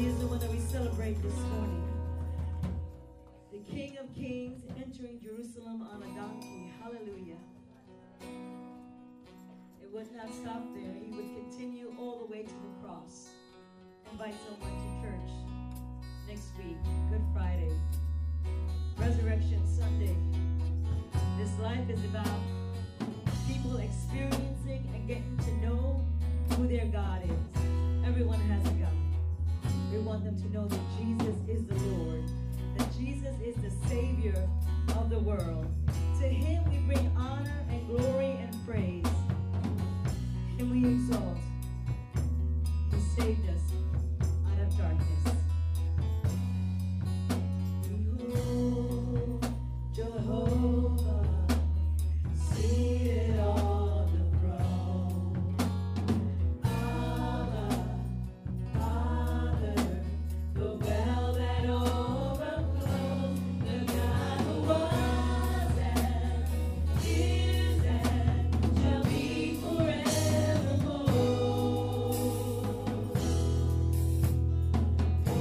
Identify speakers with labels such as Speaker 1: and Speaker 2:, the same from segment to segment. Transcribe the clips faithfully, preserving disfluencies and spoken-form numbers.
Speaker 1: is the one that we celebrate this morning. The King of Kings entering Jerusalem on a donkey. Hallelujah. It would not stop there. He would continue all the way to the cross. Invite someone to church next week, Good Friday, Resurrection Sunday. This life is about people experiencing and getting to know who their God is. Everyone has a God. We want them to know that Jesus is the Lord, that Jesus is the Savior of the world. To him we bring honor and glory and praise. And we exalt. He saved us out of darkness. Behold, Jehovah, seated on the throne. Abba, Father, the well that overflows, the God who was and is and shall be forevermore.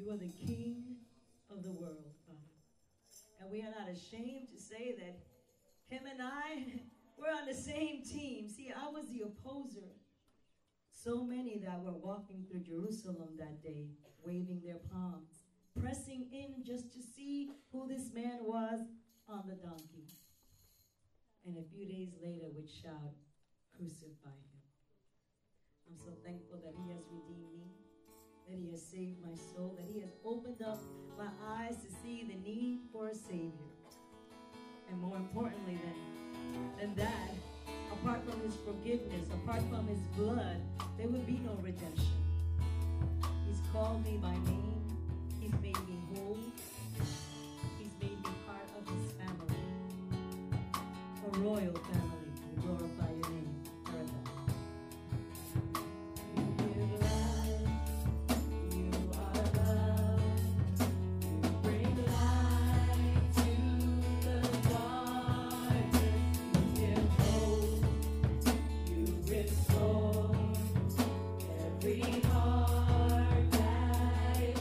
Speaker 1: You are the King of the world, Father. And we are not ashamed to say that him and I, we're on the same team. See, I was the opposer. So many that were walking through Jerusalem that day, waving their palms, pressing in just to see who this man was on the donkey. And a few days later would shout, "Crucify him." I'm so thankful that he has redeemed me, that he has saved my soul, that he has opened up my eyes to see the need for a Savior. And more importantly than, than that, apart from his forgiveness, apart from his blood, there would be no redemption. He's called me by name. He's made me whole. He's made me part of his family. A royal family. We glorify your name. Paradise. You give life. You are love. You bring light to the darkness. You give hope. You restore every heart that is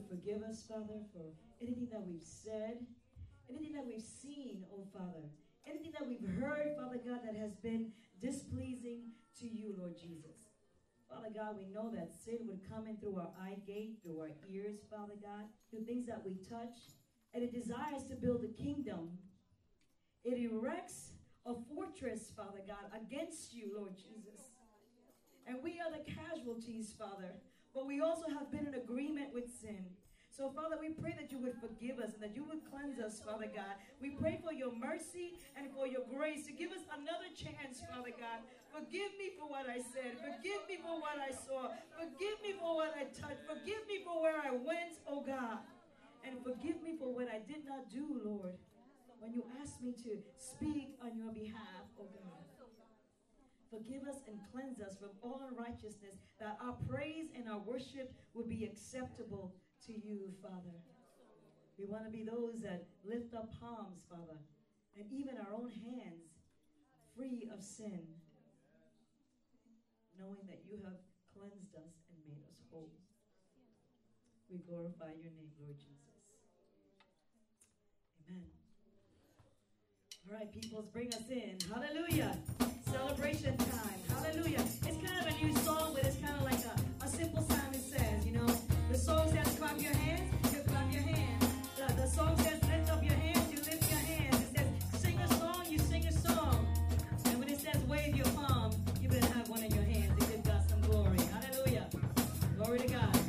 Speaker 1: forgive us, Father, for anything that we've said, anything that we've seen, oh Father, anything that we've heard, Father God, that has been displeasing to you, Lord Jesus. Father God, we know that sin would come in through our eye gate, through our ears, Father God, through things that we touch, and it desires to build a kingdom. It erects a fortress, Father God, against you, Lord Jesus. And we are the casualties, Father, but we also have been in agreement with sin. So, Father, we pray that you would forgive us and that you would cleanse us, Father God. We pray for your mercy and for your grace to give us another chance, Father God. Forgive me for what I said. Forgive me for what I saw. Forgive me for what I touched. Forgive me for where I went, oh God. And forgive me for what I did not do, Lord, when you asked me to speak on your behalf, oh God. Forgive us and cleanse us from all unrighteousness, that our praise and our worship will be acceptable to you, Father. We want to be those that lift up palms, Father, and even our own hands, free of sin, knowing that you have cleansed us and made us whole. We glorify your name, Lord Jesus. Amen. All right, peoples, bring us in. Hallelujah. Celebration time. Hallelujah. It's kind of a new song, but it's kind of like a, a simple Simon Says, you know. The song says clap your hands, you clap your hands. The, the song says lift up your hands, you lift your hands. It says sing a song, you sing a song. And when it says wave your palm, you better have one in your hands and give God some glory. Hallelujah. Glory to God.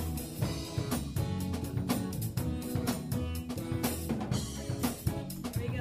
Speaker 1: There you go.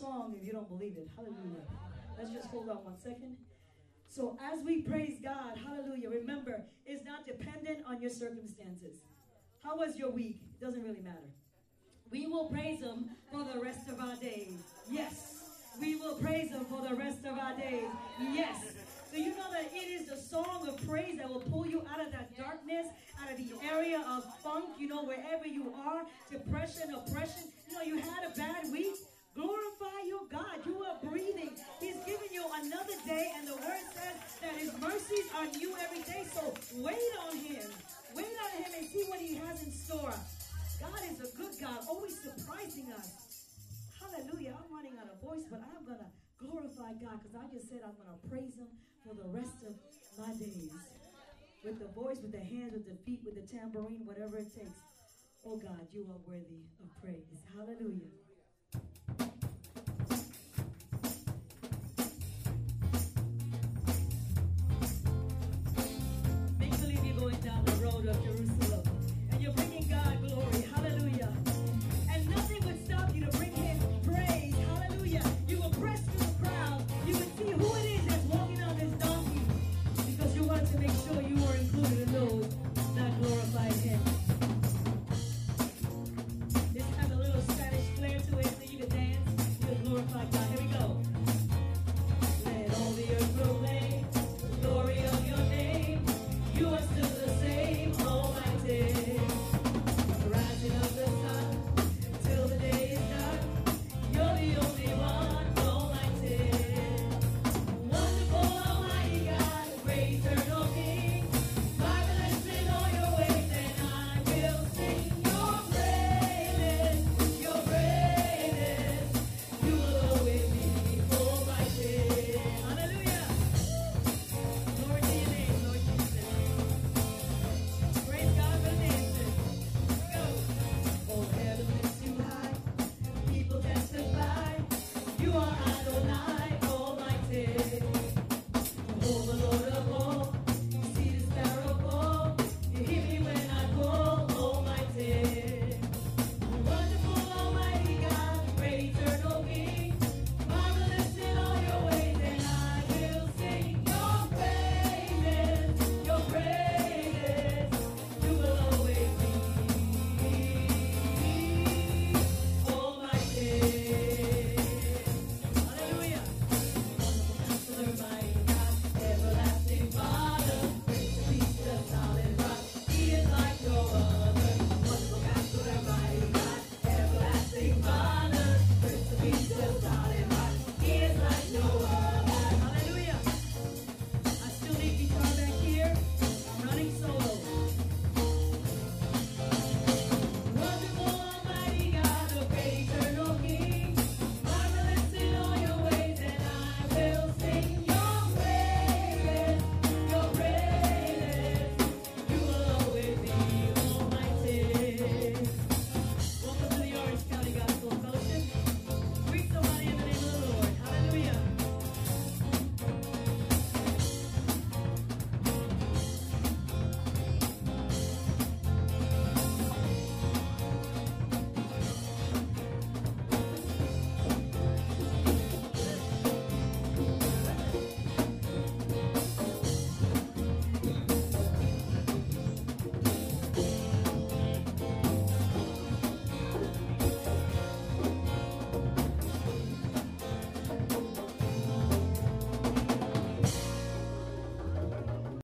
Speaker 1: song if you don't believe it. Hallelujah. Let's just hold on one second. So as we praise God, hallelujah, remember, it's not dependent on your circumstances. How was your week? It doesn't really matter. We will praise him for the rest of our days. Yes. We will praise him for the rest of our days. Yes. So you know that it is the song of praise that will pull you out of that darkness, out of the area of funk, you know, wherever you are, depression, oppression. You know, you had a bad week. Glorify your God. You are breathing. He's giving you another day, and the word says that his mercies are new every day. So wait on him. Wait on him and see what he has in store. God is a good God, always surprising us. Hallelujah. I'm running out of voice, but I'm going to glorify God because I just said I'm going to praise him for the rest of my days. With the voice, with the hands, with the feet, with the tambourine, whatever it takes. Oh God, you are worthy of praise. Hallelujah.